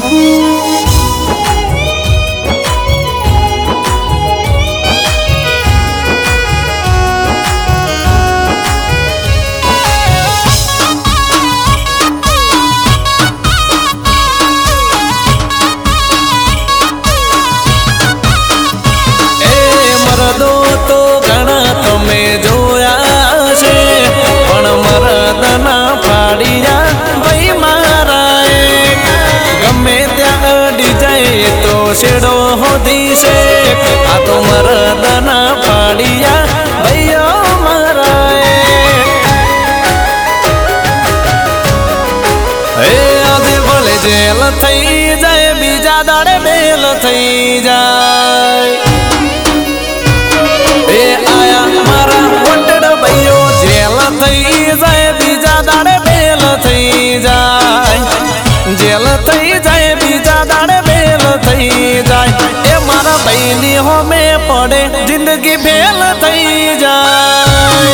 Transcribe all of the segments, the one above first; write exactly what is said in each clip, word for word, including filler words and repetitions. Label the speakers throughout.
Speaker 1: शेड़ो होदी से आ तो मरदना फाड़िया भैया मराए हे आधे बोले जेल थई जाए बीजा दाड़े बेल थई जाए ए आया मारा वटड़ भैयो जेल थई जाए बीजा दाड़े बेल थई जाए जेल थई जाए बीजा दाड़े बेल थई जाए ए मारा बहनी हो में पड़े जिंदगी फेल थई जाए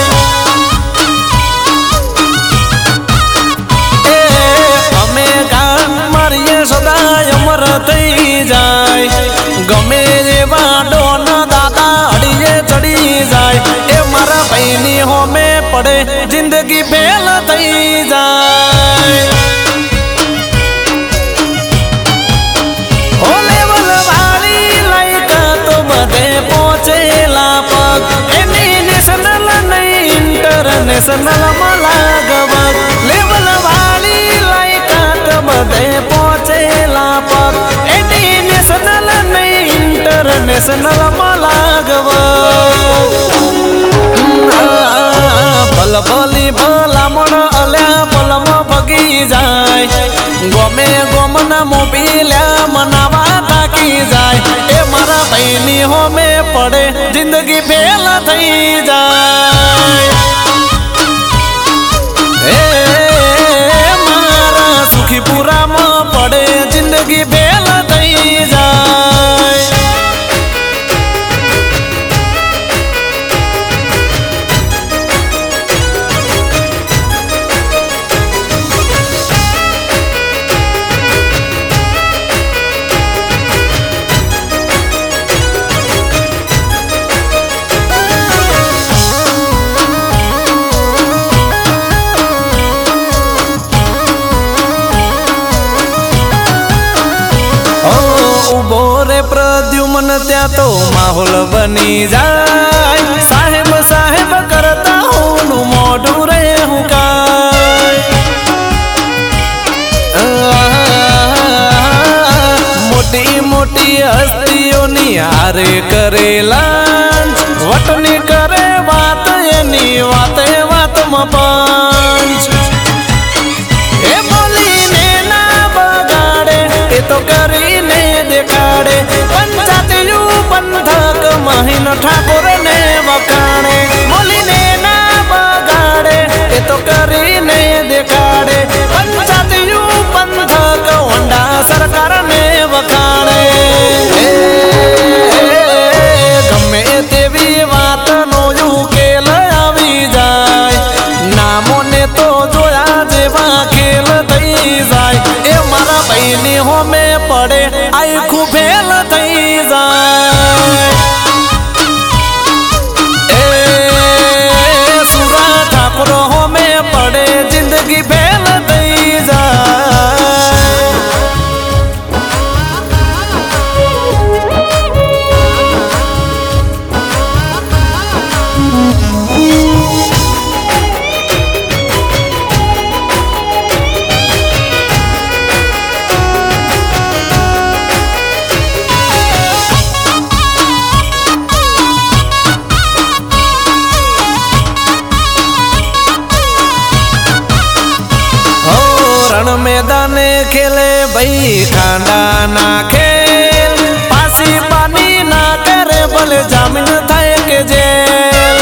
Speaker 1: ए हमें गान मारिए सदा अमर थई जाए गमे वाडो न दादा अड़िए चढ़ी जाए ए मारा बहनी हो में पड़े जिंदगी फेल थई जाए नेशनल मलागवक लेवल वाली लाइकात मधे पहुंचेला पर एडी नेशनल नहीं इंटरनेशनल मलागवक भल भली भला मन अल्या पलम भगी जाए गोमे गोमना मोबिल्या मनावा ताकी जाए ए मारा बहनी हो में पड़े जिंदगी फेल थई जाए पूरा में पड़े जिंदगी फेल थई जाए प्रद्युमन त्या तो माहौल बनी जाए साहेब साहेब करता हूँ मोडू रे हूँ काय मोटी मोटी हस्तियों निहारे करे लांच वटनी करे बात एनी वाते वात में पंच ए बोली ने ना बगाड़े ए तो करी ने देखाड़े पंचायतयू पंथक महीन ठाकुर ने वखाणे बोली ने ना बगाड़े ए तो करी ने देखाड़े पंचायतयू पंथक होंडा सरकार ने वखाणे गमे तेवी वात नो उकेल आवी जाए नामो ने तो जोया जेवा खेल थई जाए ए मारा बहनी हो में पड़े आई खूब फेल थई जाए ए सुरा ठाकुर हो में पड़े जिंदगी फेल थई जाए मैदाने खेले भाई खांडा ना खेल पासी पानी ना करे भले जामीन थाए के जेल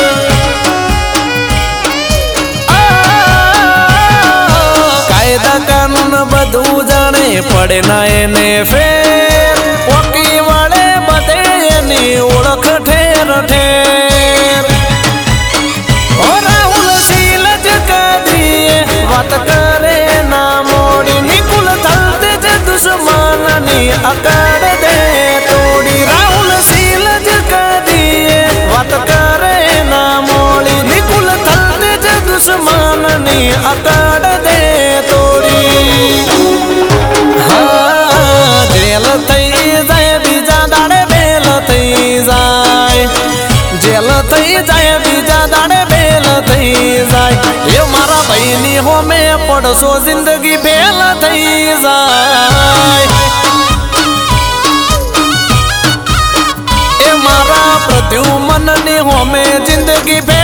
Speaker 1: कायदा कानून बधु जाने पड़े ना एने फेर पोकी वाले बदे एनी ओळख ठेर ठेर ओ राहुल शीलज कदिए बात करे ना मोड़ी निकुल थलते जे दुश्मन ની અકડ દે તોડી રાહુલ શીલજ કદીએ વાત કરે ના મોળી નિકુલ થલને જ દુશ્મન ની અકડ દે તોડી હા જેલ થઈ જાય બીજા દાડે બેલ થઈ જાય જેલ થઈ જાય બીજા દાડે બેલ થઈ જાય એ મારા ભાઈની હોમે પડશો જિંદગી બેલ થઈ જાય એ મારા પ્રત્યુમન ની હોમે જિંદગી